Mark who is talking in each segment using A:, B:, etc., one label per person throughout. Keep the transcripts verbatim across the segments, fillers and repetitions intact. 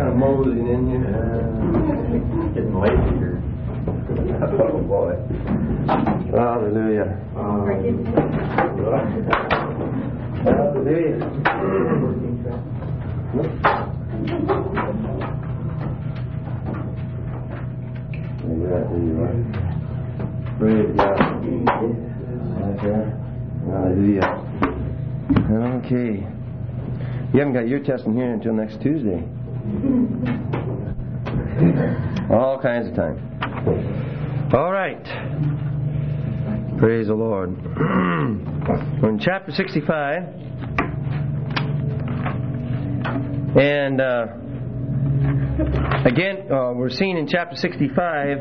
A: kind of moseying in here. Uh, getting late here. Oh boy. Hallelujah. Hallelujah. Praise God. Hallelujah. Okay. You haven't got your test in here until next Tuesday. All kinds of time. All right. Praise the Lord. We're in chapter sixty-five. And uh, again, uh, we're seeing in chapter sixty-five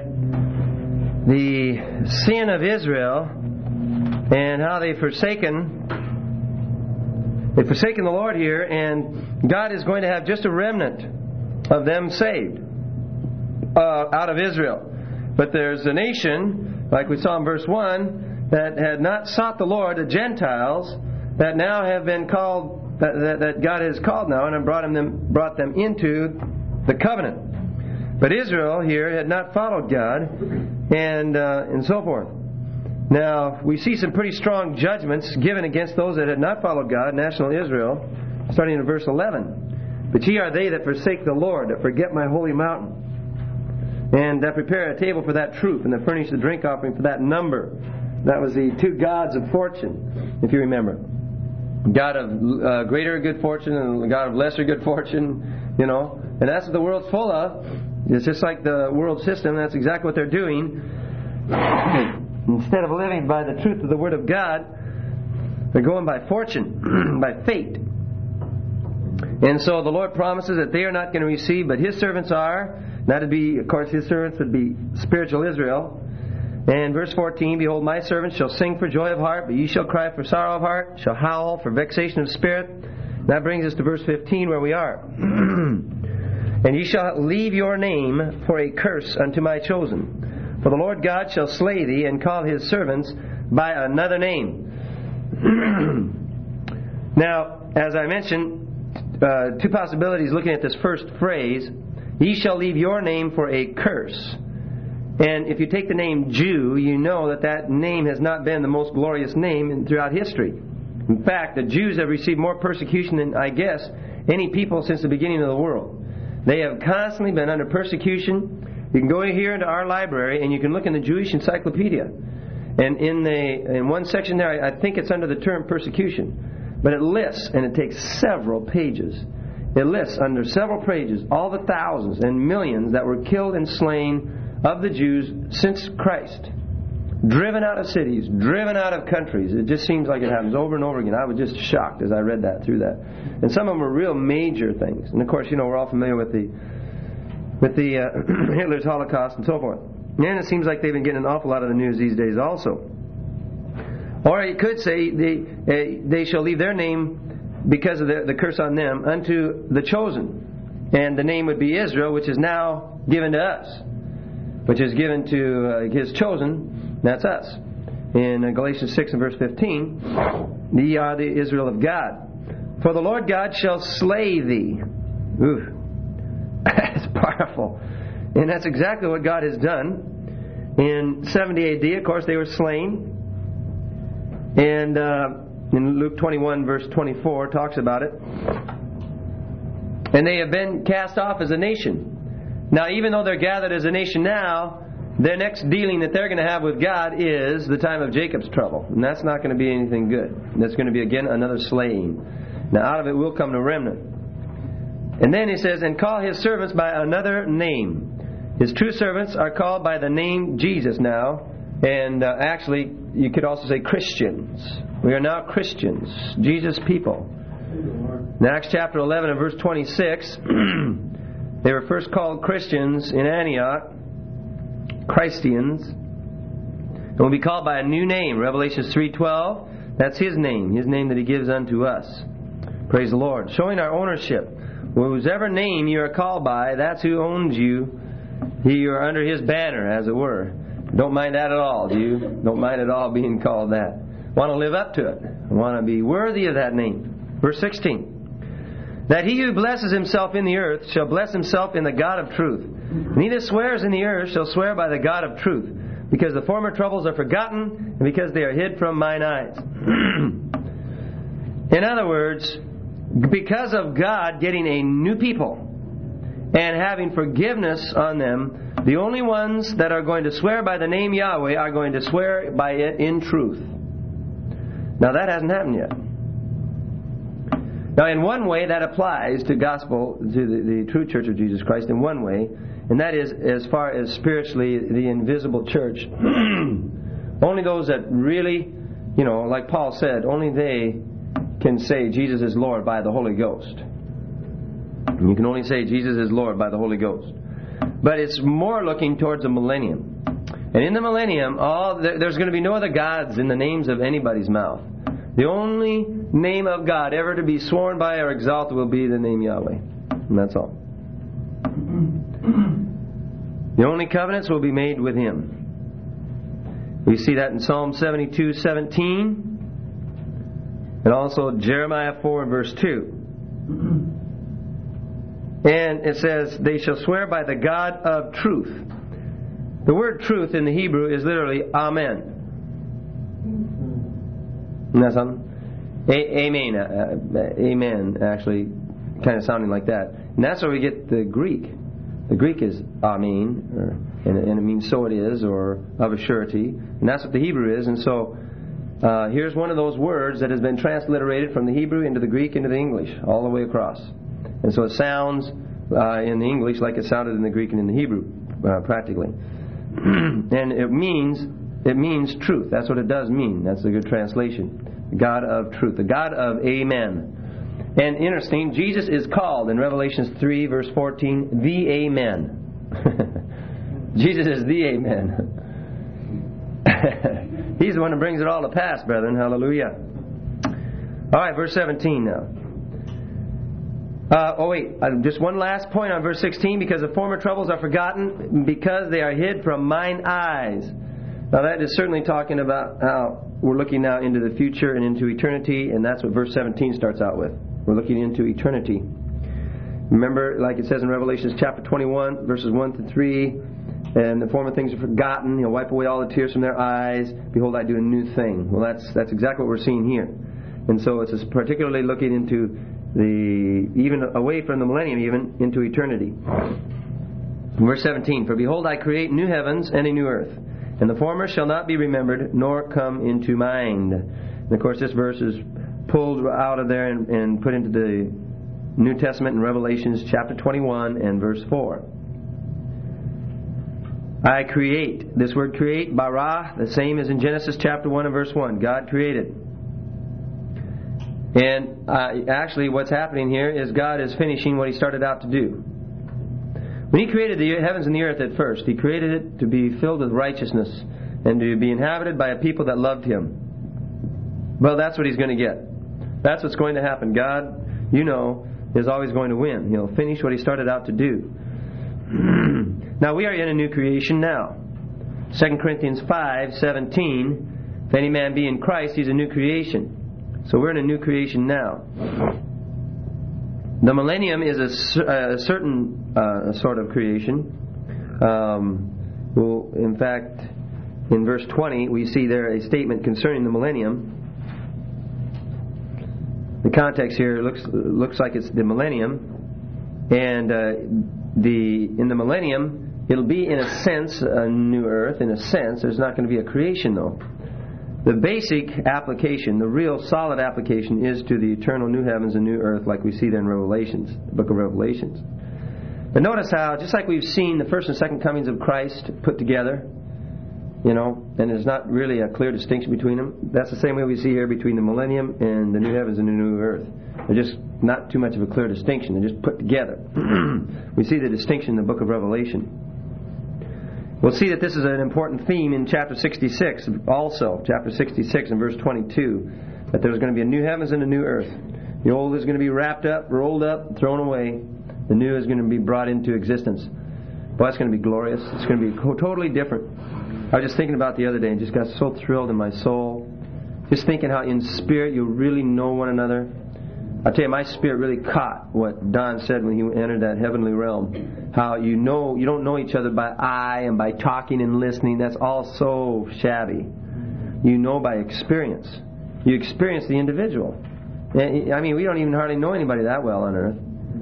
A: the sin of Israel and how they've forsaken they've forsaken the Lord here, and God is going to have just a remnant of them saved uh, out of Israel. But there's a nation, like we saw in verse one, that had not sought the Lord, the Gentiles, that now have been called, that, that, that God has called now and brought them, brought them into the covenant. But Israel here had not followed God, and uh, and so forth. Now, we see some pretty strong judgments given against those that had not followed God, national Israel, starting in verse eleven. But ye are they that forsake the Lord, that forget my holy mountain, and that prepare a table for that troop, and that furnish the drink offering for that number. That was the two gods of fortune, if you remember. God of uh, greater good fortune and the God of lesser good fortune, you know. And that's what the world's full of. It's just like the world system. That's exactly what they're doing. Instead of living by the truth of the Word of God, they're going by fortune, by fate. And so the Lord promises that they are not going to receive, but His servants are. That would be, of course, His servants would be spiritual Israel. And verse fourteen, behold, my servants shall sing for joy of heart, but ye shall cry for sorrow of heart, shall howl for vexation of spirit. That brings us to verse fifteen, where we are. And ye shall leave your name for a curse unto my chosen. For the Lord God shall slay thee, and call His servants by another name. Now, as I mentioned, uh, two possibilities looking at this first phrase. Ye shall leave your name for a curse. And if you take the name Jew, you know that that name has not been the most glorious name in, throughout history. In fact, the Jews have received more persecution than, I guess, any people since the beginning of the world. They have constantly been under persecution. You can go here into our library and you can look in the Jewish Encyclopedia. And in the in one section there, I think it's under the term persecution. But it lists, and it takes several pages. It lists under several pages all the thousands and millions that were killed and slain of the Jews since Christ. Driven out of cities, driven out of countries. It just seems like it happens over and over again. I was just shocked as I read that through that. And some of them were real major things. And of course, you know, we're all familiar with the with the uh, Hitler's Holocaust and so forth. And it seems like they've been getting an awful lot of the news these days also. Or you could say they uh, they shall leave their name because of the, the curse on them unto the chosen. And the name would be Israel, which is now given to us, which is given to uh, His chosen. That's us. In uh, Galatians six and verse fifteen, ye are the Israel of God. For the Lord God shall slay thee. Ooh, that's powerful. And that's exactly what God has done. In seventy A D, of course, they were slain. And uh, in Luke twenty-one verse twenty-four talks about it. And they have been cast off as a nation. Now, even though they're gathered as a nation now, their next dealing that they're going to have with God is the time of Jacob's trouble. And that's not going to be anything good. That's going to be, again, another slaying. Now, out of it will come the remnant. And then He says, and call His servants by another name. His true servants are called by the name Jesus now. And uh, actually, you could also say Christians. We are now Christians, Jesus' people. In Acts chapter eleven and verse twenty-six, they were first called Christians in Antioch, Christians, and will be called by a new name. Revelation three twelve, that's His name, His name that He gives unto us. Praise the Lord. Showing our ownership. Whosever name you are called by, that's who owns you. You are under His banner, as it were. Don't mind that at all, do you? Don't mind at all being called that. Want to live up to it. Want to be worthy of that name. Verse sixteen. that he who blesses himself in the earth shall bless himself in the God of truth. And he that swears in the earth shall swear by the God of truth, because the former troubles are forgotten, and because they are hid from mine eyes. In other words, because of God getting a new people and having forgiveness on them, the only ones that are going to swear by the name Yahweh are going to swear by it in truth. Now that hasn't happened yet. Now in one way that applies to gospel, to the, the true church of Jesus Christ in one way, and that is as far as spiritually the invisible church. Only those that really, you know, like Paul said, only they can say Jesus is Lord by the Holy Ghost. You can only say Jesus is Lord by the Holy Ghost. But it's more looking towards the millennium. And in the millennium, all there's going to be no other gods in the names of anybody's mouth. The only name of God ever to be sworn by or exalted will be the name Yahweh. And that's all. The only covenants will be made with Him. We see that in Psalm seventy-two seventeen. And also Jeremiah four and verse two. And it says, they shall swear by the God of truth. The word truth in the Hebrew is literally Amen. Isn't that something? A- amen. Uh, amen, actually, kind of sounding like that. And that's where we get the Greek. The Greek is Amen, or, and, and it means so it is, or of a surety. And that's what the Hebrew is. And so, uh, here's one of those words that has been transliterated from the Hebrew into the Greek into the English, all the way across. And so it sounds uh, in the English like it sounded in the Greek and in the Hebrew, uh, practically. And it means it means truth. That's what it does mean. That's a good translation. The God of truth. The God of Amen. And interesting, Jesus is called in Revelation three, verse fourteen, the Amen. Jesus is the Amen. He's the one who brings it all to pass, brethren. Hallelujah. All right, verse seventeen now. Uh, oh wait, uh, just one last point on verse sixteen. Because the former troubles are forgotten, because they are hid from mine eyes. Now that is certainly talking about how we're looking now into the future and into eternity, and that's what verse seventeen starts out with. We're looking into eternity. Remember, like it says in Revelation chapter twenty-one, verses one to three, and the former things are forgotten. He'll wipe away all the tears from their eyes. Behold, I do a new thing. Well, that's that's exactly what we're seeing here. And so it's particularly looking into the, even away from the millennium, even into eternity. Verse seventeen, for behold, I create new heavens and a new earth, and the former shall not be remembered, nor come into mind. And of course, this verse is pulled out of there and, and put into the New Testament in Revelations chapter twenty-one and verse four. I create. This word create, bara, the same as in Genesis chapter one and verse one. God created. And uh, actually what's happening here is God is finishing what He started out to do. When He created the heavens and the earth at first, He created it to be filled with righteousness and to be inhabited by a people that loved Him. Well, that's what He's going to get. That's what's going to happen. God, you know, is always going to win. He'll finish what He started out to do. Now, we are in a new creation now. Second Corinthians five seventeen, if any man be in Christ, he's a new creation. So we're in a new creation now. The millennium is a, a certain uh, sort of creation. Um, well, in fact, in verse twenty, we see there a statement concerning the millennium. The context here looks looks like it's the millennium, and uh, the in the millennium it'll be in a sense a new earth. In a sense, there's not going to be a creation though. The basic application, the real solid application, is to the eternal new heavens and new earth, like we see there in Revelations, the book of Revelations. But notice how, just like we've seen the first and second comings of Christ put together, you know, and there's not really a clear distinction between them. That's the same way we see here between the millennium and the new heavens and the new earth. They're just not too much of a clear distinction. They're just put together. We see the distinction in the book of Revelation. We'll see that this is an important theme in chapter sixty-six also. Chapter sixty-six and verse twenty-two. That there's going to be a new heavens and a new earth. The old is going to be wrapped up, rolled up, thrown away. The new is going to be brought into existence. Boy, it's going to be glorious. It's going to be totally different. I was just thinking about the other day and just got so thrilled in my soul. Just thinking how in spirit you'll really know one another. I tell you, my spirit really caught what Don said when he entered that heavenly realm. How you know you don't know each other by eye and by talking and listening. That's all so shabby. You know by experience. You experience the individual. I mean, we don't even hardly know anybody that well on earth.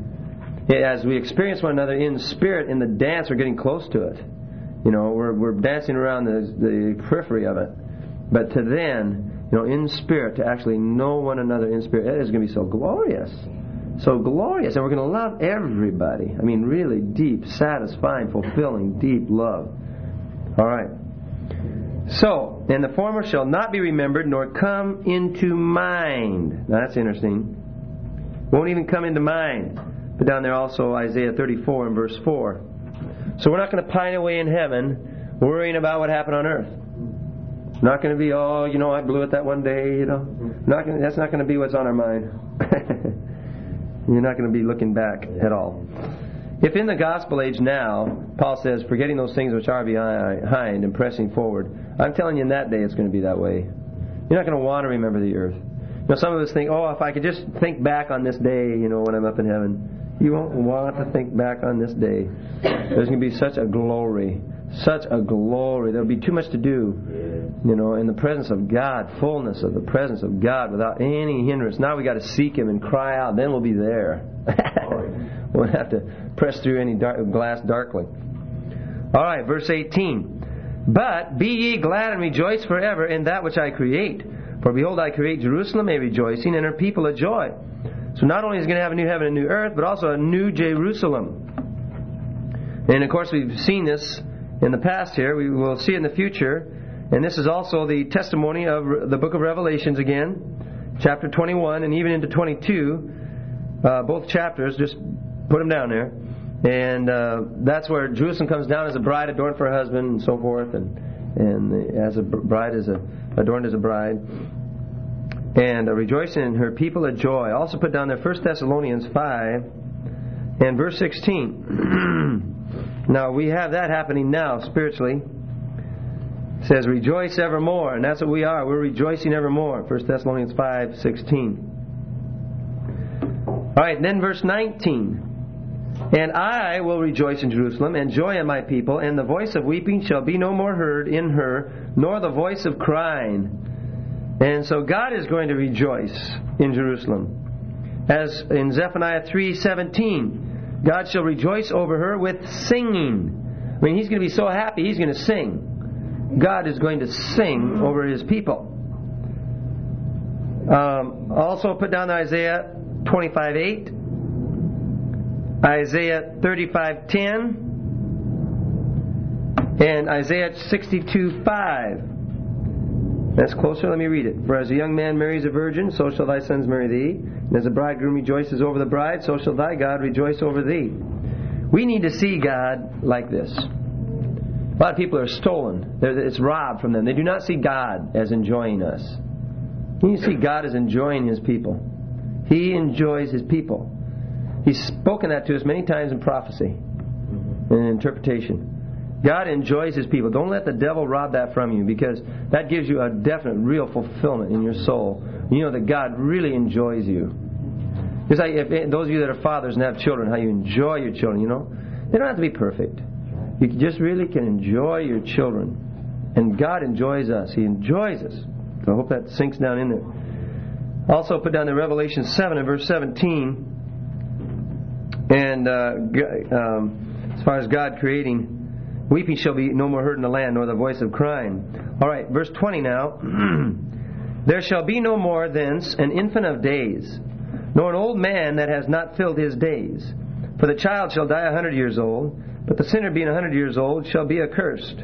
A: As we experience one another in spirit, in the dance, we're getting close to it. You know, we're we're dancing around the the periphery of it. But to then, you know, in spirit, to actually know one another in spirit, it is going to be so glorious. So glorious. And we're going to love everybody. I mean, really deep, satisfying, fulfilling, deep love. All right. So, and the former shall not be remembered, nor come into mind. Now, that's interesting. Won't even come into mind. But down there also, Isaiah thirty-four and verse four. So we're not going to pine away in heaven worrying about what happened on earth. Not going to be, oh, you know, I blew it that one day, you know. Not gonna, that's not going to be what's on our mind. You're not going to be looking back at all. If in the gospel age now, Paul says, forgetting those things which are behind and pressing forward, I'm telling you in that day it's going to be that way. You're not going to want to remember the earth. You know, some of us think, oh, if I could just think back on this day, you know, when I'm up in heaven. You won't want to think back on this day. There's going to be such a glory. Such a glory. There'll be too much to do. You know, in the presence of God, fullness of the presence of God without any hindrance. Now we got to seek Him and cry out. Then we'll be there. We'll have to press through any dark, glass darkly. All right, verse eighteen. But be ye glad and rejoice forever in that which I create. For behold, I create Jerusalem a rejoicing, and her people a joy. So not only is it going to have a new heaven and a new earth, but also a new Jerusalem. And of course we've seen this in the past here. We will see it in the future. And this is also the testimony of the book of Revelations again. Chapter twenty-one and even into twenty-two. Uh, both chapters, just put them down there. And uh, that's where Jerusalem comes down as a bride adorned for her husband and so forth. And, and as a bride is a, adorned as a bride. And uh, rejoicing in her people a joy. Also put down there First Thessalonians five and verse sixteen. Now we have that happening now spiritually. It says rejoice evermore, and that's what we are. We're rejoicing evermore. First Thessalonians five sixteen. All right, then verse nineteen. And I will rejoice in Jerusalem and joy in my people, and the voice of weeping shall be no more heard in her, nor the voice of crying. And so God is going to rejoice in Jerusalem. As in Zephaniah three seventeen, God shall rejoice over her with singing. I mean, He's going to be so happy, He's going to sing. God is going to sing over His people. Um, also put down Isaiah twenty-five eight, Isaiah thirty-five ten, and Isaiah sixty-two five. That's closer. Let me read it. For as a young man marries a virgin, so shall thy sons marry thee. And as a bridegroom rejoices over the bride, so shall thy God rejoice over thee. We need to see God like this. A lot of people are stolen. It's robbed from them. They do not see God as enjoying us. You see God as enjoying His people. He enjoys His people. He's spoken that to us many times in prophecy and in interpretation. God enjoys His people. Don't let the devil rob that from you, because that gives you a definite, real fulfillment in your soul. You know that God really enjoys you. Just like if, those of you that are fathers and have children, how you enjoy your children, you know. They don't have to be perfect. You just really can enjoy your children. And God enjoys us. He enjoys us. So I hope that sinks down in there. Also put down the Revelation seven and verse seventeen. And uh, um, as far as God creating, weeping shall be no more heard in the land, nor the voice of crying. All right, verse twenty now. There shall be no more thence an infant of days, nor an old man that has not filled his days. For the child shall die a hundred years old, but the sinner being a hundred years old shall be accursed.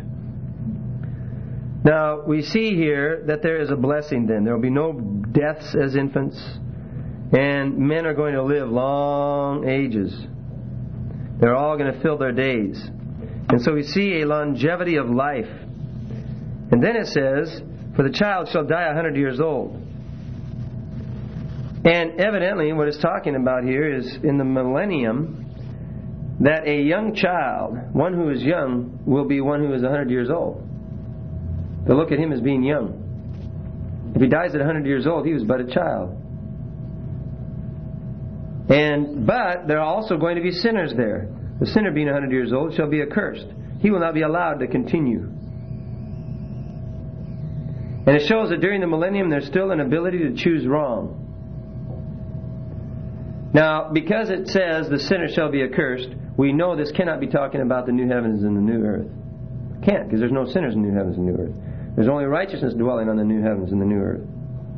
A: Now, we see here that there is a blessing then. There will be no deaths as infants, and men are going to live long ages. They're all going to fill their days. And so we see a longevity of life. And then it says, for the child shall die a hundred years old. And evidently what it's talking about here is in the millennium, that a young child, one who is young, will be one who is a hundred years old. They'll look at him as being young. If he dies at a hundred years old, he was but a child. And but there are also going to be sinners there. The sinner being a hundred years old shall be accursed. He will not be allowed to continue. And it shows that during the millennium there's still an ability to choose wrong. Now, because it says the sinner shall be accursed, we know this cannot be talking about the new heavens and the new earth. It can't, because there's no sinners in the new heavens and new earth. There's only righteousness dwelling on the new heavens and the new earth.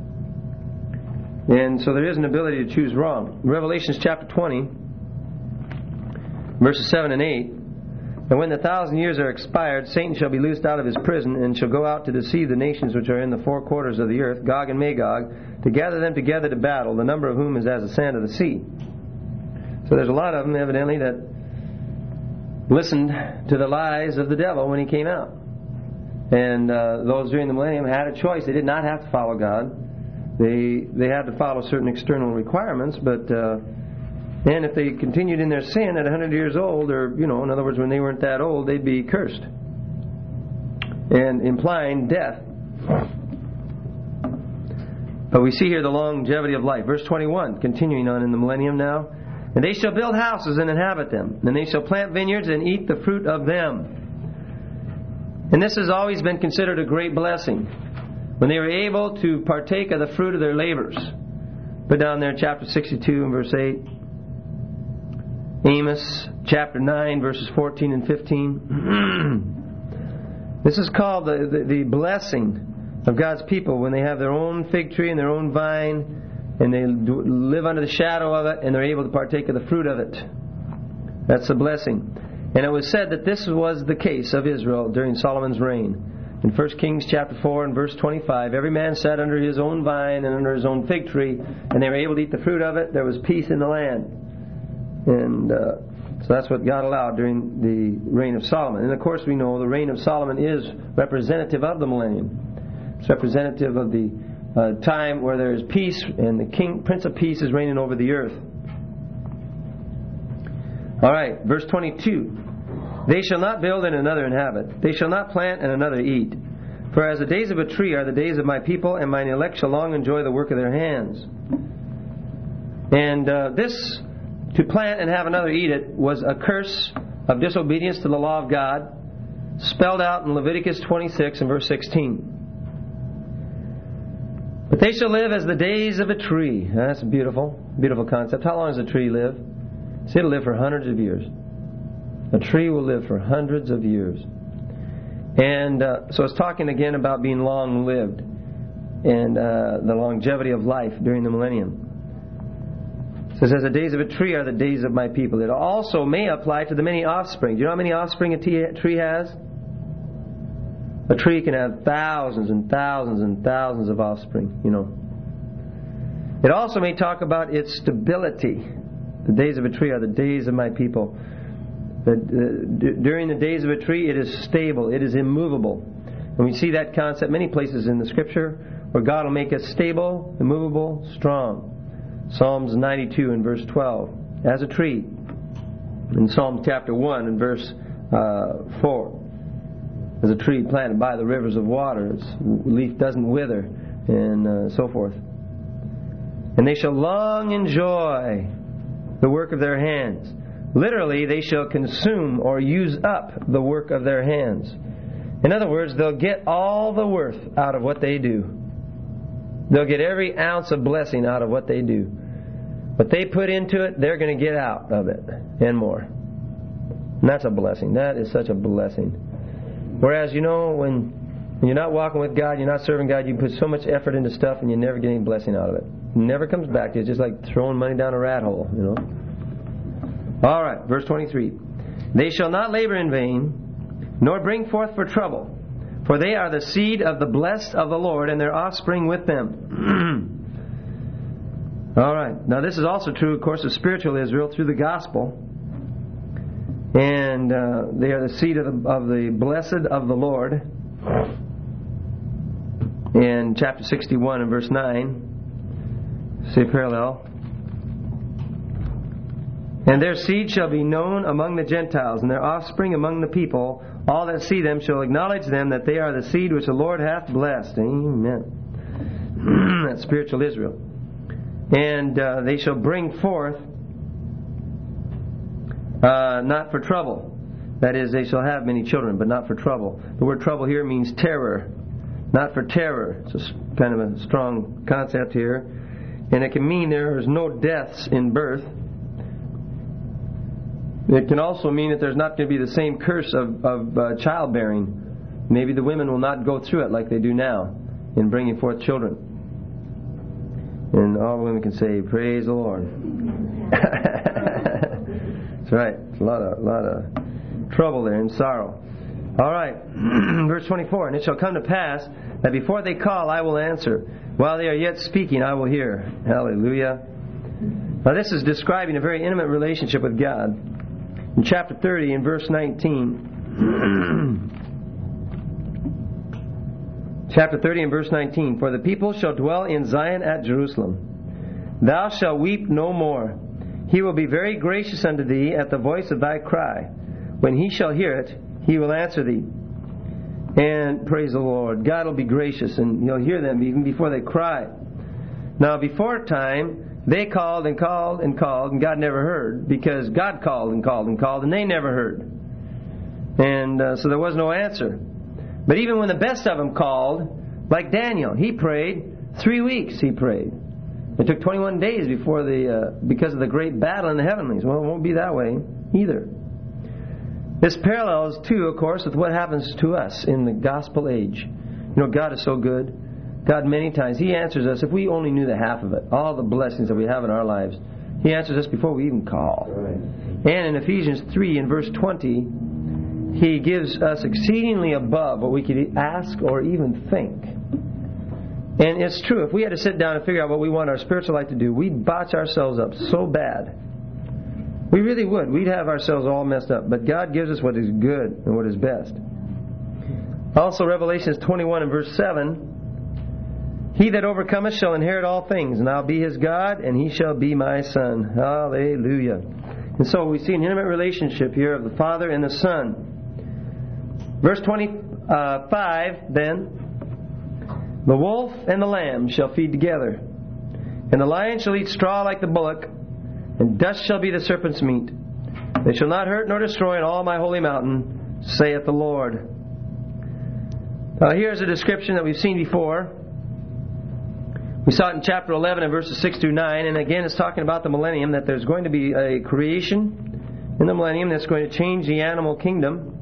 A: And so there is an ability to choose wrong. Revelations chapter twenty, verses seven and eight. And when the thousand years are expired, Satan shall be loosed out of his prison, and shall go out to deceive the nations which are in the four quarters of the earth, Gog and Magog, to gather them together to battle, the number of whom is as the sand of the sea. So there's a lot of them, evidently, that listened to the lies of the devil when he came out. And uh, those during the millennium had a choice. They did not have to follow God. They they had to follow certain external requirements, but uh, and if they continued in their sin at a hundred years old, or you know, in other words, when they weren't that old, they'd be cursed, and implying death. But we see here the longevity of life. Verse twenty-one, continuing on in the millennium now. And they shall build houses and inhabit them, and they shall plant vineyards and eat the fruit of them. And this has always been considered a great blessing, when they were able to partake of the fruit of their labors. But down there, chapter sixty-two and verse eight. Amos chapter nine, verses fourteen and fifteen. This is called the, the, the blessing of God's people, when they have their own fig tree and their own vine, and they do, live under the shadow of it, and they're able to partake of the fruit of it. That's a blessing. And it was said that this was the case of Israel during Solomon's reign. In First Kings chapter four and verse twenty-five, every man sat under his own vine and under his own fig tree, and they were able to eat the fruit of it. There was peace in the land. And uh, so that's what God allowed during the reign of Solomon. And of course we know the reign of Solomon is representative of the millennium. It's representative of the uh, time where there is peace, and the King, Prince of Peace is reigning over the earth. All right, verse twenty-two. They shall not build and another inhabit. They shall not plant and another eat. For as the days of a tree are the days of my people, and mine elect shall long enjoy the work of their hands. And uh, this, to plant and have another eat it, was a curse of disobedience to the law of God, spelled out in Leviticus twenty-six and verse sixteen. But they shall live as the days of a tree. Now, that's a beautiful, beautiful concept. How long does a tree live? See, it'll live for hundreds of years. A tree will live for hundreds of years. And uh, so it's talking again about being long-lived and uh, the longevity of life during the millennium. It says, as the days of a tree are the days of my people. It also may apply to the many offspring. Do you know how many offspring a tree has? A tree can have thousands and thousands and thousands of offspring, you know. It also may talk about its stability. The days of a tree are the days of my people. That uh, d- during the days of a tree, it is stable, it is immovable. And we see that concept many places in the Scripture, where God will make us stable, immovable, strong. Psalms ninety-two and verse twelve, as a tree. In Psalm chapter one and verse uh, four, as a tree planted by the rivers of water, its leaf doesn't wither, and uh, so forth. And they shall long enjoy the work of their hands. Literally, they shall consume or use up the work of their hands. In other words, they'll get all the worth out of what they do. They'll get every ounce of blessing out of what they do. What they put into it, they're going to get out of it, and more. And that's a blessing. That is such a blessing. Whereas, you know, when, when you're not walking with God, you're not serving God, you put so much effort into stuff and you never get any blessing out of it. It never comes back to you. It's just like throwing money down a rat hole, you know. All right, verse twenty-three. They shall not labor in vain, nor bring forth for trouble, for they are the seed of the blessed of the Lord, and their offspring with them. All right. Now this is also true, of course, of spiritual Israel through the gospel. And uh, they are the seed of the, of the blessed of the Lord. In chapter sixty-one and verse nine, see a parallel. And their seed shall be known among the Gentiles, and their offspring among the people. All that see them shall acknowledge them, that they are the seed which the Lord hath blessed. Amen. That's spiritual Israel. And uh, they shall bring forth Uh, not for trouble. That is, they shall have many children, but not for trouble. The word trouble here means terror, not for terror. It's a, kind of a strong concept here. And it can mean there is no deaths in birth. It can also mean that there's not going to be the same curse of, of uh, childbearing. Maybe the women will not go through it like they do now in bringing forth children. And all the women can say, "Praise the Lord." That's right. It's a lot of, a lot of trouble there and sorrow. All right. Verse twenty-four. And it shall come to pass that before they call, I will answer. While they are yet speaking, I will hear. Hallelujah. Now this is describing a very intimate relationship with God. In chapter thirty, in verse nineteen. Chapter thirty and verse nineteen. For the people shall dwell in Zion at Jerusalem. Thou shalt weep no more. He will be very gracious unto thee at the voice of thy cry. When he shall hear it, he will answer thee. And praise the Lord, God will be gracious, and He'll hear them even before they cry. Now, before time, they called and called and called, and God never heard, because God called and called and called, and they never heard. And uh, so there was no answer. But even when the best of them called, like Daniel, he prayed three weeks. He prayed. It took twenty-one days before the uh, because of the great battle in the heavenlies. Well, it won't be that way either. This parallels, too, of course, with what happens to us in the gospel age. You know, God is so good. God, many times, He answers us. If we only knew the half of it, all the blessings that we have in our lives, He answers us before we even call. Right. And in Ephesians three, in verse twenty, He gives us exceedingly above what we could ask or even think. And it's true, if we had to sit down and figure out what we want our spiritual life to do, we'd botch ourselves up so bad. We really would. We'd have ourselves all messed up. But God gives us what is good and what is best. Also, Revelation twenty-one and verse seven. He that overcometh shall inherit all things, and I'll be his God, and he shall be my son. Hallelujah. And so we see an intimate relationship here of the Father and the Son. Verse twenty-five, then. The wolf and the lamb shall feed together, and the lion shall eat straw like the bullock, and dust shall be the serpent's meat. They shall not hurt nor destroy in all my holy mountain, saith the Lord. Now here's a description that we've seen before. We saw it in chapter eleven and verses six through nine, and again it's talking about the millennium, that there's going to be a creation in the millennium that's going to change the animal kingdom.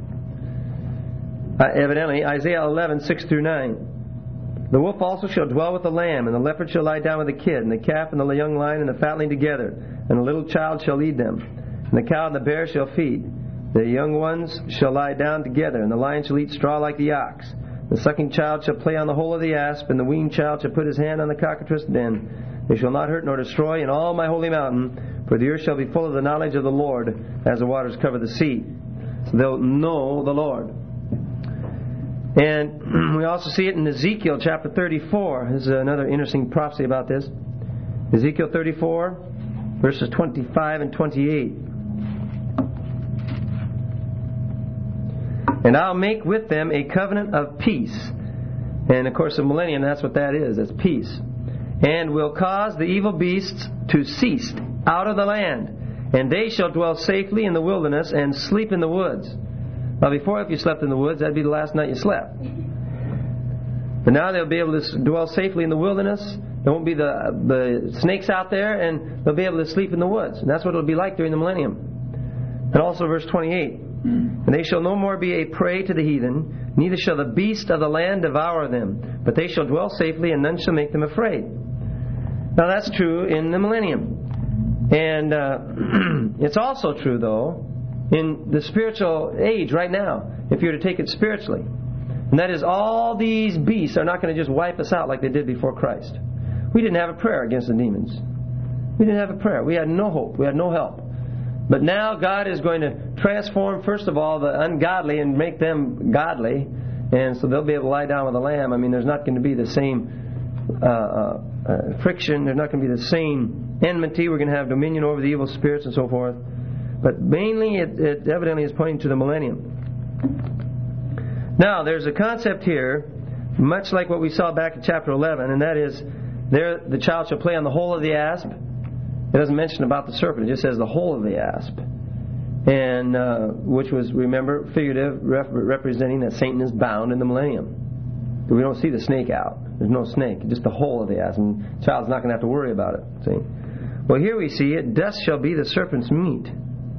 A: Uh, evidently, Isaiah eleven, six through nine. The wolf also shall dwell with the lamb, and the leopard shall lie down with the kid, and the calf and the young lion and the fatling together, and the little child shall lead them. And the cow and the bear shall feed. The young ones shall lie down together, and the lion shall eat straw like the ox. The sucking child shall play on the hole of the asp, and the weaned child shall put his hand on the cockatrice den. They shall not hurt nor destroy in all my holy mountain, for the earth shall be full of the knowledge of the Lord, as the waters cover the sea. So they'll know the Lord. And we also see it in Ezekiel chapter thirty-four. This is another interesting prophecy about this. Ezekiel thirty-four, verses twenty-five and twenty-eight. And I'll make with them a covenant of peace. And of course, the millennium, that's what that is. That's peace. And will cause the evil beasts to cease out of the land. And they shall dwell safely in the wilderness and sleep in the woods. Now, before, if you slept in the woods, that'd be the last night you slept. But now they'll be able to dwell safely in the wilderness. There won't be the the snakes out there, and they'll be able to sleep in the woods. And that's what it'll be like during the millennium. And also verse twenty-eight. And they shall no more be a prey to the heathen, neither shall the beast of the land devour them, but they shall dwell safely, and none shall make them afraid. Now that's true in the millennium. And uh, it's also true, though, in the spiritual age right now, if you were to take it spiritually. And that is, all these beasts are not going to just wipe us out like they did before Christ. We didn't have a prayer against the demons. We didn't have a prayer. We had no hope. We had no help. But now God is going to transform, first of all, the ungodly and make them godly. And so they'll be able to lie down with the Lamb. I mean, there's not going to be the same uh, uh, uh, friction. There's not going to be the same enmity. We're going to have dominion over the evil spirits and so forth. But mainly, it, it evidently is pointing to the millennium. Now, there's a concept here, much like what we saw back in chapter eleven, and that is, there the child shall play on the hole of the asp. It doesn't mention about the serpent. It just says the hole of the asp. and uh, which was, remember, figurative, rep- representing that Satan is bound in the millennium. We don't see the snake out. There's no snake, just the hole of the ass, and the child's not going to have to worry about it. See? Well, here we see it, dust shall be the serpent's meat.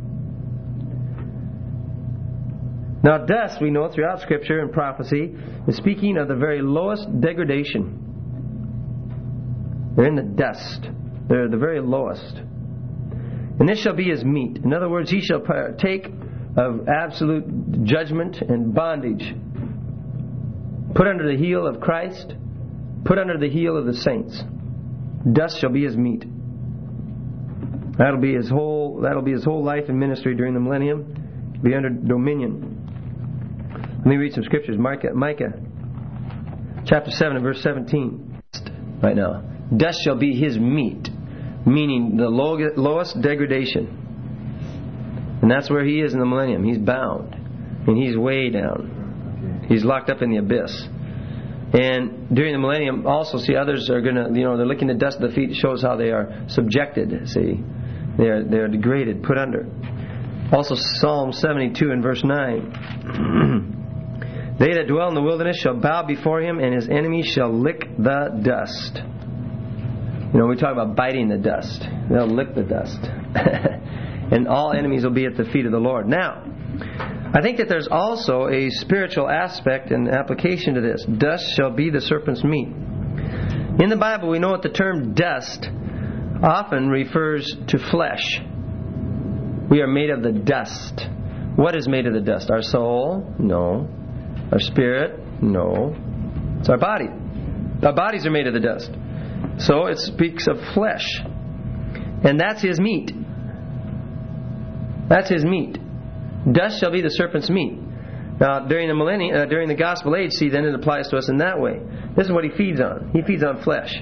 A: Now, dust, we know throughout Scripture and prophecy, is speaking of the very lowest degradation. They're in the dust. They're the very lowest. And this shall be his meat. In other words, he shall partake of absolute judgment and bondage. Put under the heel of Christ. Put under the heel of the saints. Dust shall be his meat. That'll be his whole. That'll be his whole life and ministry during the millennium. Be under dominion. Let me read some scriptures. Micah, Micah, chapter seven and verse seventeen. Right now, dust shall be his meat, meaning the low, lowest degradation. And that's where he is in the millennium. He's bound, and he's way down. He's locked up in the abyss. And during the millennium, also, see, others are going to, you know, they're licking the dust of the feet. It shows how they are subjected. See, they are they are degraded, put under. Also, Psalm seventy-two and verse nine. They that dwell in the wilderness shall bow before him, and his enemies shall lick the dust. You know, we talk about biting the dust. They'll lick the dust. And all enemies will be at the feet of the Lord. Now, I think that there's also a spiritual aspect and application to this. Dust shall be the serpent's meat. In the Bible, we know that the term dust often refers to flesh. We are made of the dust. What is made of the dust? Our soul? No. Our spirit? No. It's our body. Our bodies are made of the dust. So it speaks of flesh. And that's his meat. That's his meat. Dust shall be the serpent's meat. Now, during the millennium, uh, during the gospel age, see, then it applies to us in that way. This is what he feeds on. He feeds on flesh.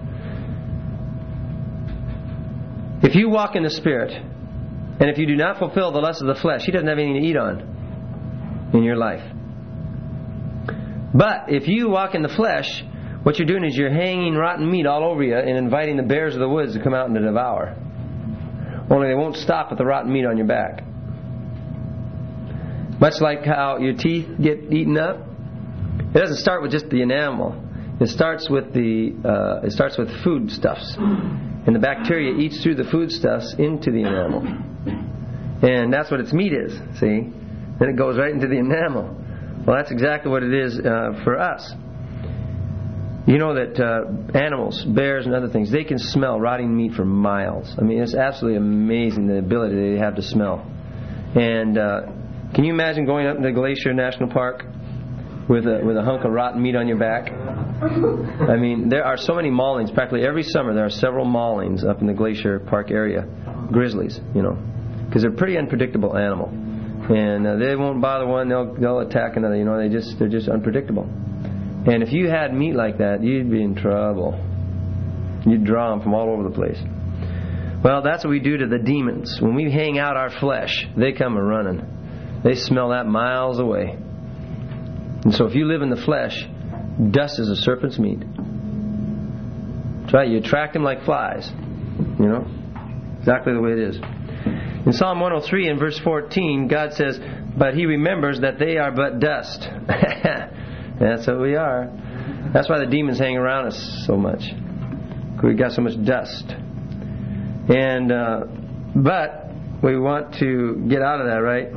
A: If you walk in the Spirit, and if you do not fulfill the lust of the flesh, he doesn't have anything to eat on in your life. But if you walk in the flesh, what you're doing is you're hanging rotten meat all over you and inviting the bears of the woods to come out and to devour. Only they won't stop at the rotten meat on your back. Much like how your teeth get eaten up, it doesn't start with just the enamel. It starts with the uh, it starts with foodstuffs, and the bacteria eats through the foodstuffs into the enamel, and that's what its meat is. See, then it goes right into the enamel. Well, that's exactly what it is uh, for us. You know that uh, animals, bears and other things, they can smell rotting meat for miles. I mean, it's absolutely amazing the ability they have to smell. And uh, can you imagine going up into Glacier National Park with a with a hunk of rotten meat on your back? I mean, there are so many maulings. Practically every summer there are several maulings up in the Glacier Park area. Grizzlies, you know, because they're a pretty unpredictable animal, and uh, they won't bother one. They'll they'll attack another. You know, they just they're just unpredictable. And if you had meat like that, you'd be in trouble. You'd draw them from all over the place. Well, that's what we do to the demons. When we hang out our flesh, they come a running. They smell that miles away. And so if you live in the flesh, dust is a serpent's meat. That's right, you attract them like flies. You know? Exactly the way it is. In Psalm one oh three and verse fourteen, God says, "But he remembers that they are but dust." That's what we are. That's why the demons hang around us so much. We've got so much dust. And uh, but we want to get out of that, right?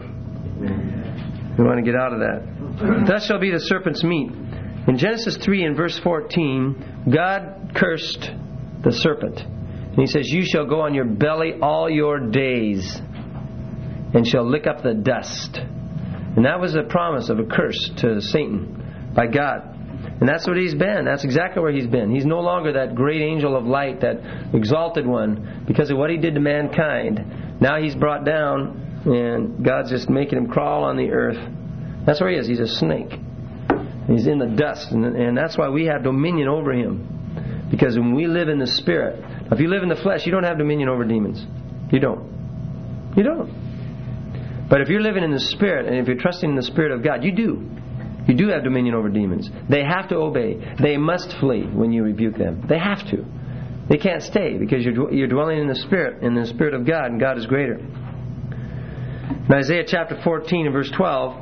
A: We want to get out of that. Thus shall be the serpent's meat. In Genesis three and verse fourteen, God cursed the serpent. And he says, "You shall go on your belly all your days, and shall lick up the dust." And that was a promise of a curse to Satan by God. And that's what he's been. That's exactly where he's been. He's no longer that great angel of light, that exalted one, because of what he did to mankind. Now he's brought down, and God's just making him crawl on the earth. That's where he is. He's a snake. He's in the dust. And, and that's why we have dominion over him. Because when we live in the Spirit, if you live in the flesh, you don't have dominion over demons. You don't. You don't. But if you're living in the Spirit, and if you're trusting in the Spirit of God, you do. You do have dominion over demons. They have to obey. They must flee when you rebuke them. They have to. They can't stay because you're you're dwelling in the Spirit, in the Spirit of God, and God is greater. In Isaiah chapter fourteen and verse twelve,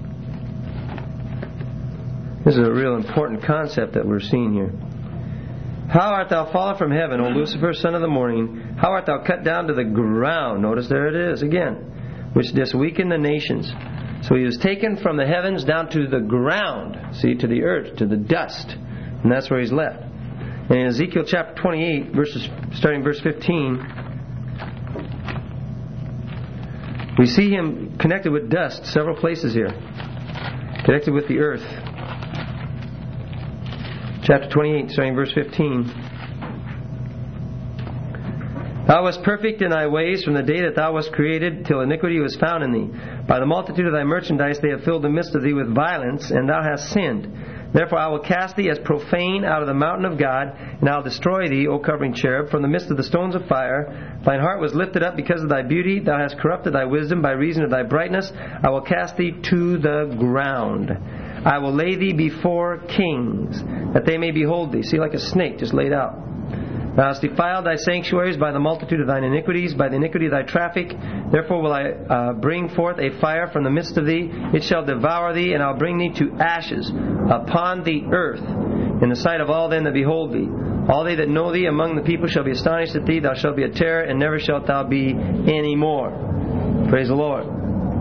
A: this is a real important concept that we're seeing here. How art thou fallen from heaven, O Lucifer, son of the morning? How art thou cut down to the ground? Notice there it is again. Which didst weaken the nations. So he was taken from the heavens down to the ground. See, to the earth, to the dust. And that's where he's left. And in Ezekiel chapter twenty-eight, verses, starting verse fifteen, we see him connected with dust several places here. Connected with the earth. Chapter twenty-eight, starting verse fifteen. Thou wast perfect in thy ways from the day that thou wast created, till iniquity was found in thee. By the multitude of thy merchandise they have filled the midst of thee with violence, and thou hast sinned. Therefore I will cast thee as profane out of the mountain of God, and I will destroy thee, O covering cherub, from the midst of the stones of fire. Thine heart was lifted up because of thy beauty. Thou hast corrupted thy wisdom by reason of thy brightness. I will cast thee to the ground. I will lay thee before kings, that they may behold thee. See, like a snake just laid out. Thou hast defiled thy sanctuaries by the multitude of thine iniquities, by the iniquity of thy traffic. Therefore will I uh, bring forth a fire from the midst of thee. It shall devour thee, and I'll bring thee to ashes upon the earth, in the sight of all them that behold thee. All they that know thee among the people shall be astonished at thee. Thou shalt be a terror, and never shalt thou be any more. Praise the Lord.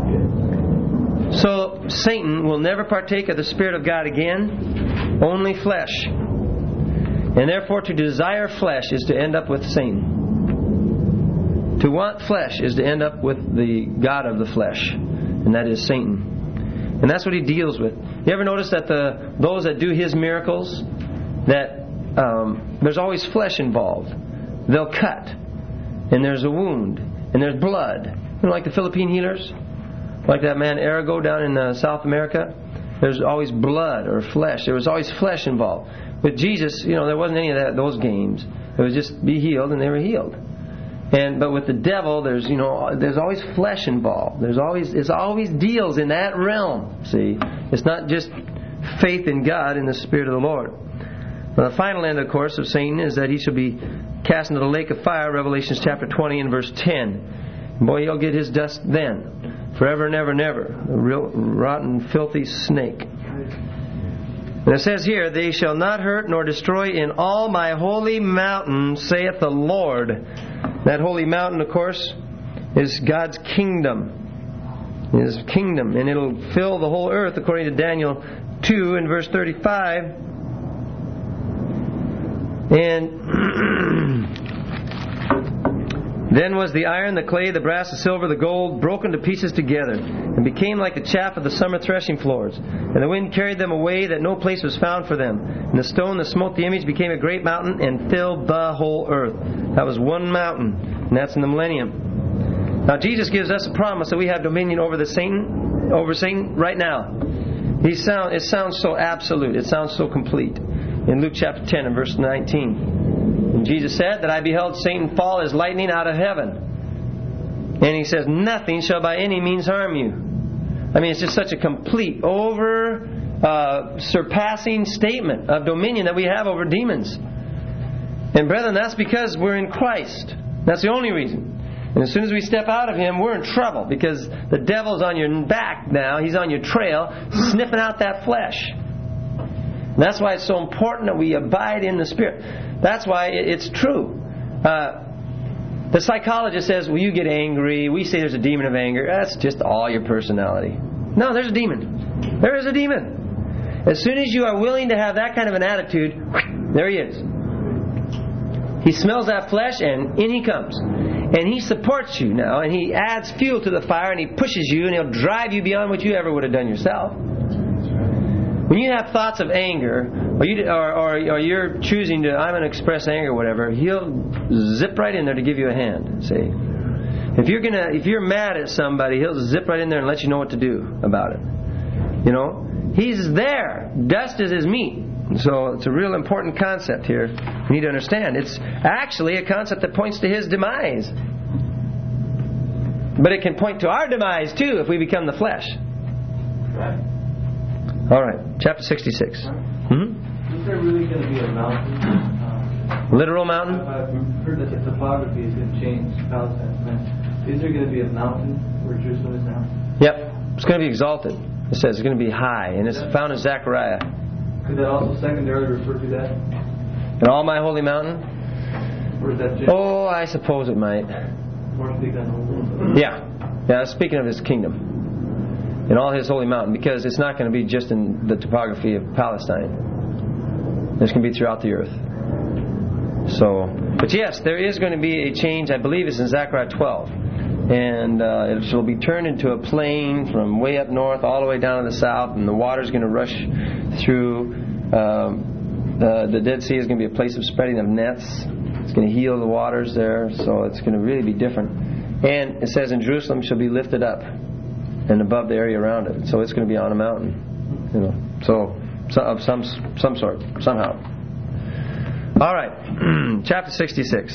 A: So Satan will never partake of the Spirit of God again, only flesh. And therefore to desire flesh is to end up with Satan. To want flesh is to end up with the god of the flesh, and that is Satan. And that's what he deals with. You ever notice that the those that do his miracles, that um, there's always flesh involved. They'll cut, and there's a wound, and there's blood. You know, like the Philippine healers? Like that man Arago down in uh, South America, there's always blood or flesh. There was always flesh involved. With Jesus, you know, there wasn't any of that, those games. It was just be healed, and they were healed. And but with the devil, there's you know, there's always flesh involved. There's always it's always deals in that realm. See, it's not just faith in God in the Spirit of the Lord. Now, the final end, of course, of Satan is that he shall be cast into the lake of fire. Revelation chapter twenty and verse ten. And boy, he'll get his dust then. Forever and ever and ever. A real rotten, filthy snake. And it says here, they shall not hurt nor destroy in all my holy mountain, saith the Lord. That holy mountain, of course, is God's kingdom. His kingdom. And it'll fill the whole earth, according to Daniel two and verse thirty-five. And then was the iron, the clay, the brass, the silver, the gold broken to pieces together, and became like the chaff of the summer threshing floors. And the wind carried them away, that no place was found for them. And the stone that smote the image became a great mountain, and filled the whole earth. That was one mountain, and that's in the millennium. Now Jesus gives us a promise that we have dominion over the Satan, over Satan right now. He sound, it sounds so absolute. It sounds so complete. In Luke chapter ten and verse nineteen. And Jesus said that I beheld Satan fall as lightning out of heaven. And he says, nothing shall by any means harm you. I mean, it's just such a complete, over uh, surpassing statement of dominion that we have over demons. And brethren, that's because we're in Christ. That's the only reason. And as soon as we step out of Him, we're in trouble, because the devil's on your back now. He's on your trail, sniffing out that flesh. And that's why it's so important that we abide in the Spirit. That's why it's true. Uh, the psychologist says, well, you get angry. We say there's a demon of anger. That's just all your personality. No, there's a demon. There is a demon. As soon as you are willing to have that kind of an attitude, there he is. He smells that flesh, and in he comes. And he supports you now, and he adds fuel to the fire, and he pushes you, and he'll drive you beyond what you ever would have done yourself. When you have thoughts of anger, or, you, or, or, or you're choosing to, I'm going to express anger or whatever, he'll zip right in there to give you a hand. See, if you're gonna, if you're mad at somebody, he'll zip right in there and let you know what to do about it. You know, he's there. Dust is his meat. So it's a real important concept here. You need to understand. It's actually a concept that points to his demise, but it can point to our demise too if we become the flesh.
B: Right.
A: All right, chapter sixty-six. Mm-hmm.
B: Is there really going to be a mountain? Uh,
A: Literal mountain?
B: I've heard that the topography is going to change Palestine. Is there going to be a mountain where Jerusalem is now?
A: Yep. It's going to be exalted. It says it's going to be high. And it's found in Zechariah.
B: Could that also secondarily refer to that?
A: And all my holy mountain?
B: Or is that just
A: Oh, I suppose it might.
B: more big than the whole?
A: Yeah. Yeah, speaking of His kingdom. In all His holy mountain. Because it's not going to be just in the topography of Palestine. It's going to be throughout the earth. So, but yes, there is going to be a change. I believe it's in Zechariah twelve. And uh, it shall be turned into a plain from way up north all the way down to the south, and the water's going to rush through. Um, uh, the Dead Sea is going to be a place of spreading of nets. It's going to heal the waters there, so it's going to really be different. And it says, in Jerusalem shall be lifted up and above the area around it. So it's going to be on a mountain, you know. So, so of some some sort, somehow. All right, chapter sixty-six.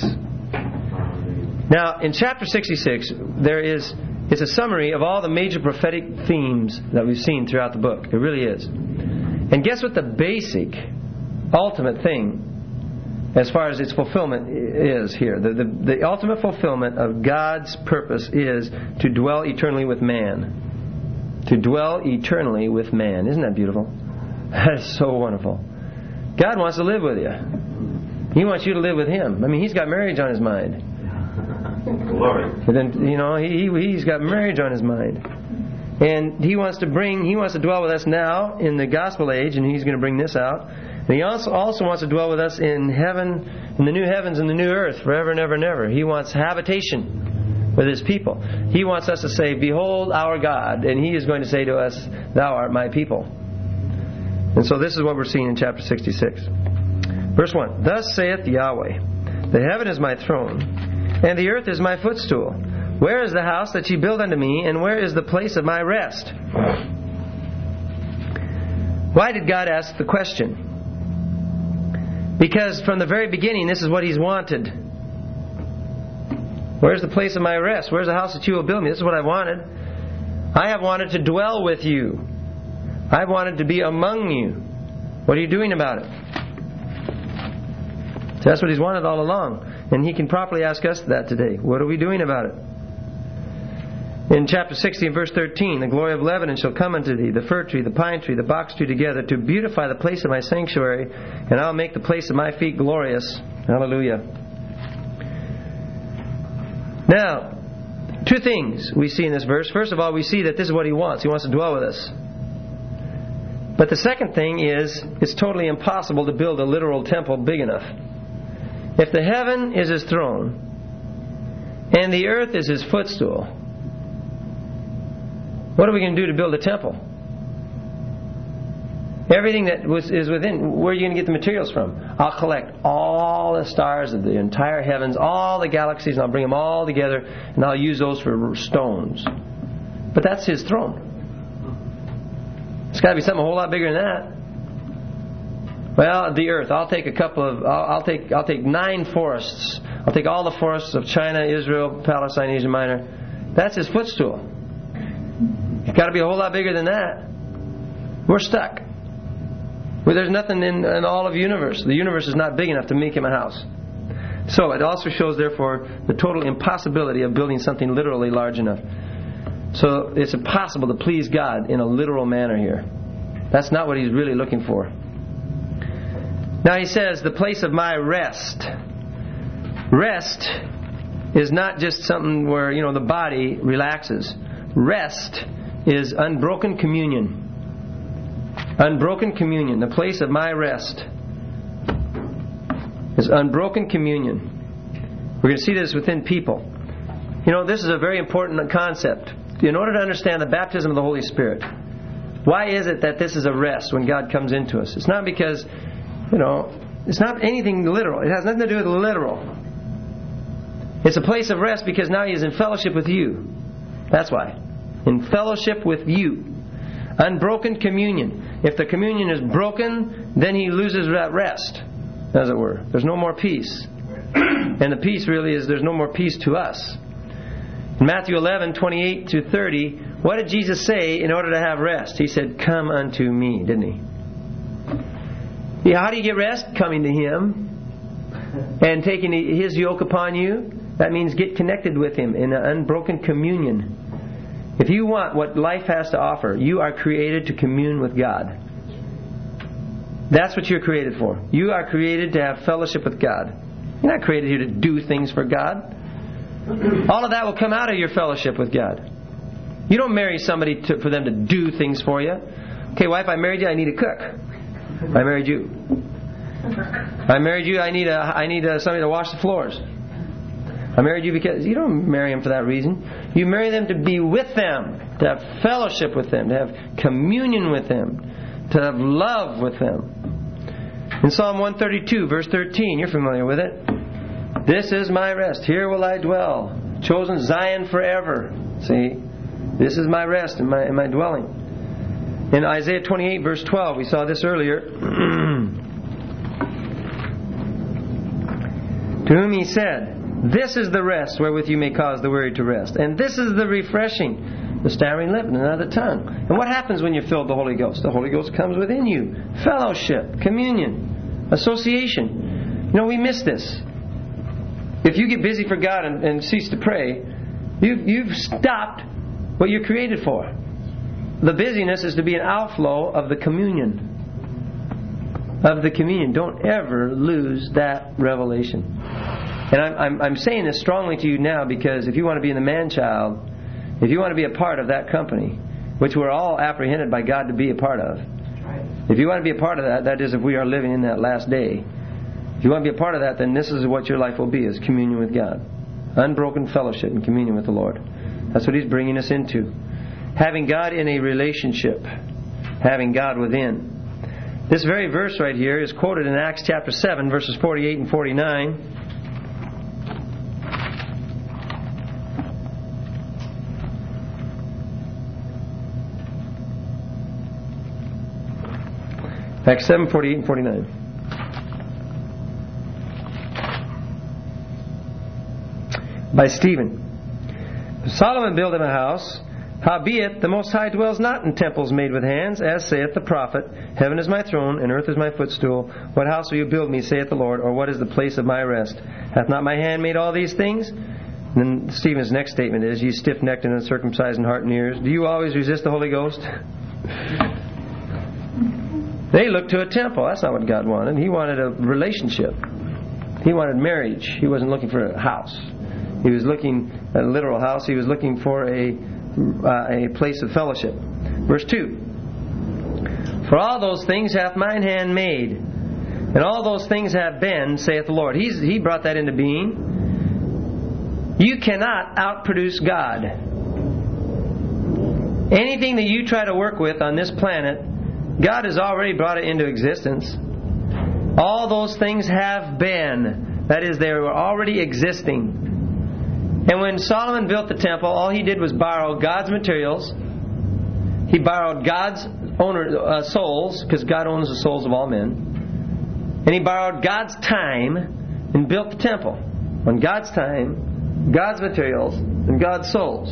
A: Now, in chapter sixty-six, there is it's a summary of all the major prophetic themes that we've seen throughout the book. It really is. And guess what the basic, ultimate thing, as far as its fulfillment is here? The, the, the ultimate fulfillment of God's purpose is to dwell eternally with man. To dwell eternally with man. Isn't that beautiful? That is so wonderful. God wants to live with you. He wants you to live with Him. I mean, He's got marriage on His mind.
B: Glory.
A: But then, you know, he, he's got marriage on his mind. And he wants to bring, he wants to dwell with us now in the gospel age, and he's going to bring this out. And he also, also wants to dwell with us in heaven, in the new heavens and the new earth, forever and ever and ever. He wants habitation with His people. He wants us to say, behold our God, and He is going to say to us, thou art my people. And so this is what we're seeing in chapter sixty-six. Verse one, thus saith Yahweh, the heaven is my throne, and the earth is my footstool. Where is the house that ye build unto me, and where is the place of my rest? Why did God ask the question? Because from the very beginning, this is what He's wanted. Where's the place of my rest? Where's the house that you will build me? This is what I wanted. I have wanted to dwell with you. I wanted to be among you. What are you doing about it? So that's what He's wanted all along. And He can properly ask us that today. What are we doing about it? In chapter sixty, verse thirteen, the glory of Lebanon shall come unto thee, the fir tree, the pine tree, the box tree together, to beautify the place of my sanctuary, and I'll make the place of my feet glorious. Hallelujah. Now, two things we see in this verse. First of all, we see that this is what He wants. He wants to dwell with us. But the second thing is, it's totally impossible to build a literal temple big enough. If the heaven is His throne, and the earth is His footstool, what are we going to do to build a temple? Everything that was, is within, where are you going to get the materials from? I'll collect all the stars of the entire heavens, all the galaxies, and I'll bring them all together, and I'll use those for stones. But that's His throne. It's got to be something a whole lot bigger than that. Well, the earth. I'll take a couple of. I'll, I'll take. I'll take nine forests. I'll take all the forests of China, Israel, Palestine, Asia Minor. That's His footstool. It's got to be a whole lot bigger than that. We're stuck. Well, there's nothing in, in all of the universe. The universe is not big enough to make Him a house. So it also shows, therefore, the total impossibility of building something literally large enough. So it's impossible to please God in a literal manner here. That's not what He's really looking for. Now He says, the place of my rest. Rest is not just something where, you know, the body relaxes. Rest is unbroken communion. Unbroken communion. The place of my rest is unbroken communion. We're going to see this within people. You know, this is a very important concept. In order to understand the baptism of the Holy Spirit, why is it that this is a rest when God comes into us? It's not because, you know, it's not anything literal. It has nothing to do with literal. It's a place of rest because now He is in fellowship with you. That's why. In fellowship with you. Unbroken communion. If the communion is broken, then He loses that rest, as it were. There's no more peace. And the peace really is, there's no more peace to us. In Matthew eleven, twenty-eight to thirty, what did Jesus say in order to have rest? He said, come unto me, didn't He? Yeah, how do you get rest? Coming to Him and taking His yoke upon you. That means get connected with Him in an unbroken communion. If you want what life has to offer, you are created to commune with God. That's what you're created for. You are created to have fellowship with God. You're not created here to do things for God. All of that will come out of your fellowship with God. You don't marry somebody to, for them to do things for you. Okay, wife, I married you, I need a cook. I married you. I married you, I need a, I need a, somebody to wash the floors. I married you because you don't marry them for that reason. You marry them to be with them, to have fellowship with them, to have communion with them, to have love with them. In Psalm one thirty-two, verse thirteen, you're familiar with it. This is my rest. Here will I dwell. Chosen Zion forever. See, this is my rest and my, and my dwelling. In Isaiah twenty-eight, verse twelve, we saw this earlier. To whom he said, this is the rest wherewith you may cause the weary to rest. And this is the refreshing, the stammering lip and another tongue. And what happens when you're filled with the Holy Ghost? The Holy Ghost comes within you. Fellowship, communion, association. You know, we miss this. If you get busy for God and, and cease to pray, you've, you've stopped what you're created for. The busyness is to be an outflow of the communion. Of the communion. Don't ever lose that revelation. And I'm, I'm, I'm saying this strongly to you now because if you want to be in the man-child, if you want to be a part of that company, which we're all apprehended by God to be a part of, if you want to be a part of that, that is if we are living in that last day. If you want to be a part of that, then this is what your life will be, is communion with God. Unbroken fellowship and communion with the Lord. That's what He's bringing us into. Having God in a relationship. Having God within. This very verse right here is quoted in Acts chapter seven, verses forty-eight and forty-nine. Acts seven, forty-eight and forty-nine. By Stephen. Solomon built him a house. Howbeit, the Most High dwells not in temples made with hands, as saith the prophet, heaven is my throne, and earth is my footstool. What house will you build me, saith the Lord, or what is the place of my rest? Hath not my hand made all these things? And then Stephen's next statement is, ye stiff-necked and uncircumcised in heart and ears, do you always resist the Holy Ghost? They looked to a temple. That's not what God wanted. He wanted a relationship. He wanted marriage. He wasn't looking for a house. He was looking at a literal house. He was looking for a uh, a place of fellowship. Verse two. For all those things hath mine hand made, and all those things have been, saith the Lord. He's, he brought that into being. You cannot outproduce God. Anything that you try to work with on this planet, God has already brought it into existence. All those things have been. That is, they were already existing. And when Solomon built the temple, all he did was borrow God's materials. He borrowed God's owner, uh, souls, because God owns the souls of all men. And he borrowed God's time and built the temple. On God's time, God's materials, and God's souls.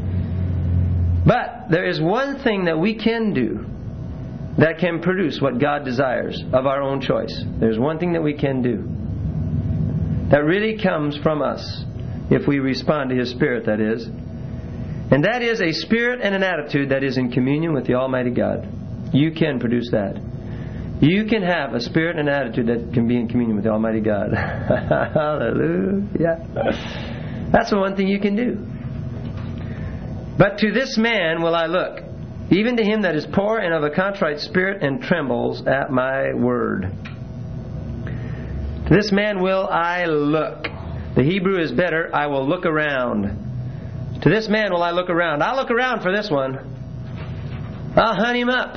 A: But there is one thing that we can do that can produce what God desires of our own choice. There's one thing that we can do that really comes from us if we respond to His Spirit, that is. And that is a spirit and an attitude that is in communion with the Almighty God. You can produce that. You can have a spirit and an attitude that can be in communion with the Almighty God. Hallelujah. That's the one thing you can do. But to this man will I look, even to him that is poor and of a contrite spirit and trembles at my word. To this man will I look. The Hebrew is better, I will look around. To this man will I look around. I'll look around for this one. I'll hunt him up.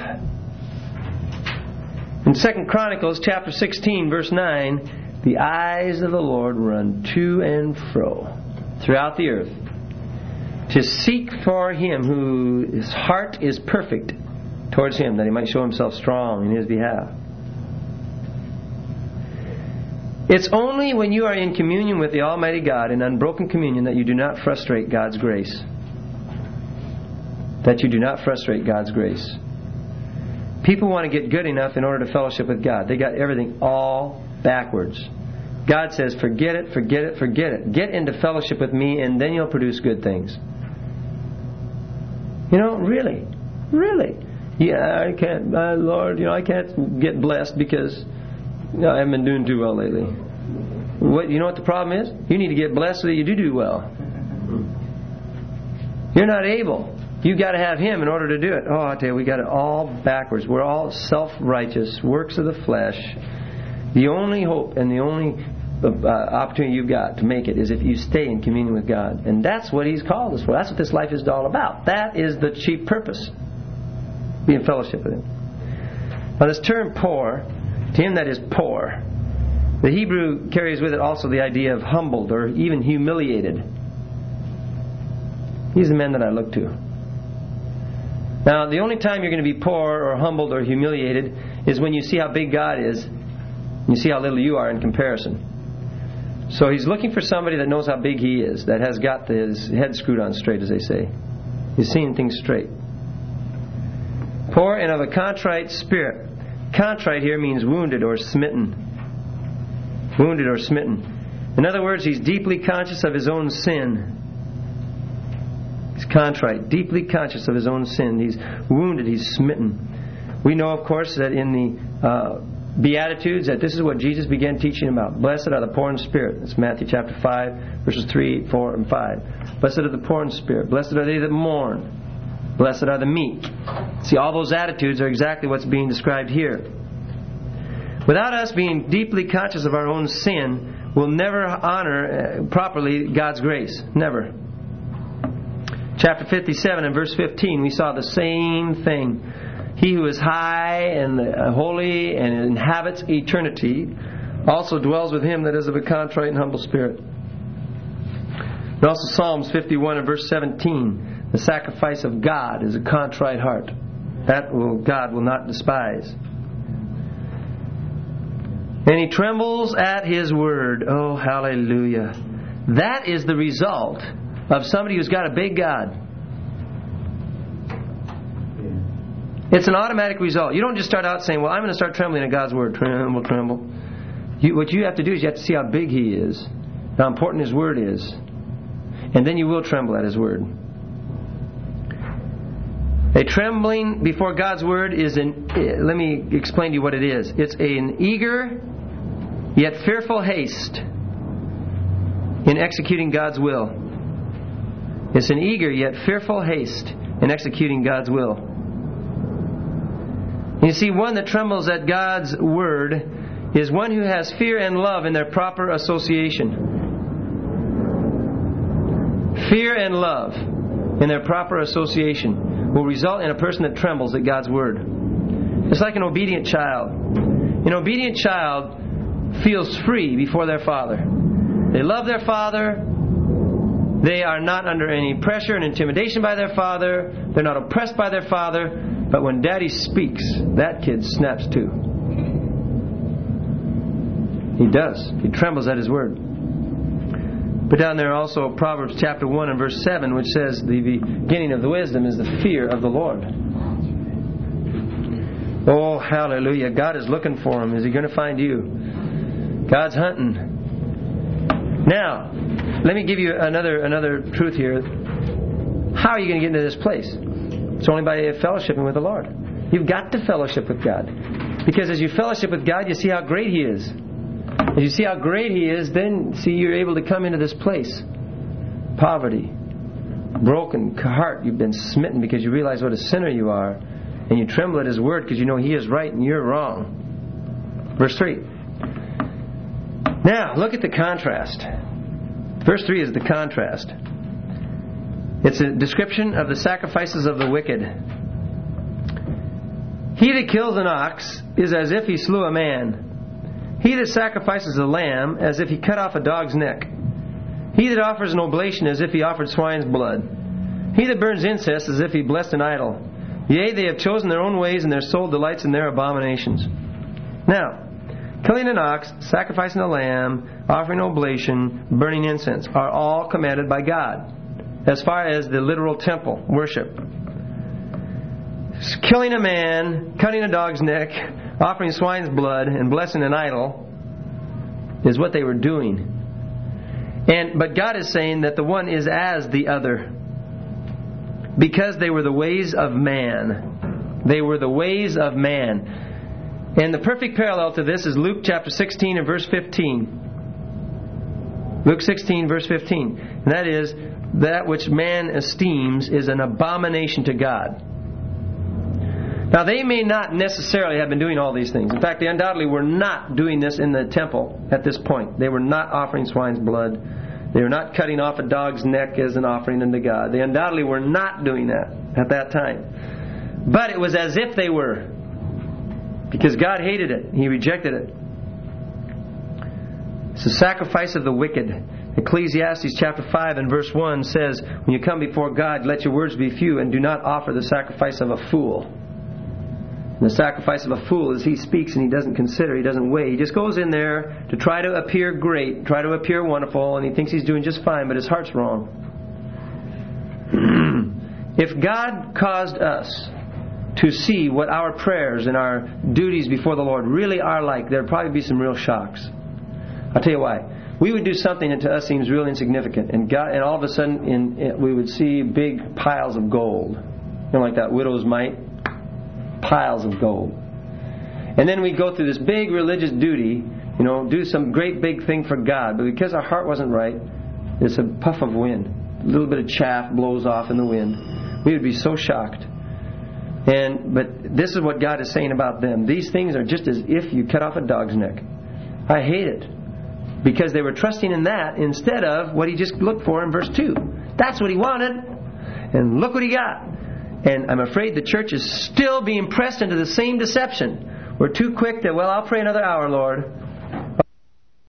A: In Second Chronicles chapter sixteen, verse nine, the eyes of the Lord run to and fro throughout the earth, to seek for Him whose heart is perfect towards Him, that He might show Himself strong in His behalf. It's only when you are in communion with the Almighty God, in unbroken communion, that you do not frustrate God's grace. That you do not frustrate God's grace. People want to get good enough in order to fellowship with God. They got everything all backwards. God says, forget it, forget it, forget it. Get into fellowship with me and then you'll produce good things. You know, really, really. Yeah, I can't, uh, Lord, you know, I can't get blessed because you know, I haven't been doing too well lately. What, you know what the problem is? You need to get blessed so that you do do well. You're not able. You've got to have Him in order to do it. Oh, I tell you, we got it all backwards. We're all self-righteous, works of the flesh. The only hope and the only uh, opportunity you've got to make it is if you stay in communion with God. And that's what He's called us for. That's what this life is all about. That is the chief purpose. Be in fellowship with Him. Now this term poor, to him that is poor, the Hebrew carries with it also the idea of humbled or even humiliated. He's the man that I look to. Now, the only time you're going to be poor or humbled or humiliated is when you see how big God is and you see how little you are in comparison. So He's looking for somebody that knows how big He is, that has got his head screwed on straight, as they say. He's seeing things straight. Poor and of a contrite spirit. Contrite here means wounded or smitten. Wounded or smitten. In other words, he's deeply conscious of his own sin. He's contrite, deeply conscious of his own sin. He's wounded, he's smitten. We know, of course, that in the uh, Beatitudes, that this is what Jesus began teaching about. Blessed are the poor in spirit. That's Matthew chapter five, verses three, four, and five. Blessed are the poor in spirit. Blessed are they that mourn. Blessed are the meek. See, all those attitudes are exactly what's being described here. Without us being deeply conscious of our own sin, we'll never honor uh, properly God's grace. Never. Chapter fifty-seven and verse fifteen, we saw the same thing. He who is high and uh, holy and inhabits eternity also dwells with him that is of a contrite and humble spirit. And also Psalms fifty-one and verse seventeen, the sacrifice of God is a contrite heart. That will God will not despise. And he trembles at His word. Oh, hallelujah. That is the result of somebody who's got a big God. It's an automatic result. You don't just start out saying, well, I'm going to start trembling at God's word. Tremble, tremble. You, what you have to do is you have to see how big He is, how important His word is. And then you will tremble at His word. A trembling before God's word is an, let me explain to you what it is. It's an eager yet fearful haste in executing God's will. It's an eager yet fearful haste in executing God's will. You see, one that trembles at God's word is one who has fear and love in their proper association. Fear and love in their proper association will result in a person that trembles at God's word. It's like an obedient child. An obedient child feels free before their father. They love their father. They are not under any pressure and intimidation by their father. They're not oppressed by their father. But when Daddy speaks, that kid snaps too. He does. He trembles at his word. But down there also Proverbs chapter one and verse seven, which says the beginning of the wisdom is the fear of the Lord. Oh, hallelujah. God is looking for him. Is He going to find you? God's hunting. Now, let me give you another another truth here. How are you going to get into this place? It's only by fellowshipping with the Lord. You've got to fellowship with God. Because as you fellowship with God, you see how great He is. As you see how great He is, then see you're able to come into this place. Poverty. Broken heart. You've been smitten because you realize what a sinner you are. And you tremble at His word because you know He is right and you're wrong. Verse three. Now, look at the contrast. Verse three is the contrast. It's a description of the sacrifices of the wicked. He that kills an ox is as if he slew a man. He that sacrifices a lamb as if he cut off a dog's neck. He that offers an oblation as if he offered swine's blood. He that burns incense as if he blessed an idol. Yea, they have chosen their own ways, and their soul delights in their abominations. Now, killing an ox, sacrificing a lamb, offering oblation, burning incense are all commanded by God as far as the literal temple worship. Killing a man, cutting a dog's neck, offering swine's blood, and blessing an idol is what they were doing. And but God is saying that the one is as the other. Because they were the ways of man. They were the ways of man. And the perfect parallel to this is Luke chapter sixteen and verse fifteen. Luke sixteen verse fifteen. And that is, that which man esteems is an abomination to God. Now they may not necessarily have been doing all these things. In fact, they undoubtedly were not doing this in the temple at this point. They were not offering swine's blood. They were not cutting off a dog's neck as an offering unto God. They undoubtedly were not doing that at that time. But it was as if they were. Because God hated it. He rejected it. It's the sacrifice of the wicked. Ecclesiastes chapter five and verse one says, when you come before God, let your words be few, and do not offer the sacrifice of a fool. And the sacrifice of a fool is he speaks and he doesn't consider, he doesn't weigh. He just goes in there to try to appear great, try to appear wonderful, and he thinks he's doing just fine, but his heart's wrong. If God caused us to see what our prayers and our duties before the Lord really are like, there'd probably be some real shocks. I'll tell you why. We would do something that to us seems real insignificant, and God, and all of a sudden in, in, we would see big piles of gold. You know, like that widow's mite? Piles of gold. And then we'd go through this big religious duty, you know, do some great big thing for God, but because our heart wasn't right, it's a puff of wind. A little bit of chaff blows off in the wind. We would be so shocked. And but this is what God is saying about them. These things are just as if you cut off a dog's neck. I hate it. Because they were trusting in that instead of what he just looked for in verse two. That's what he wanted. And look what he got. And I'm afraid the church is still being pressed into the same deception. We're too quick to, well, I'll pray another hour, Lord.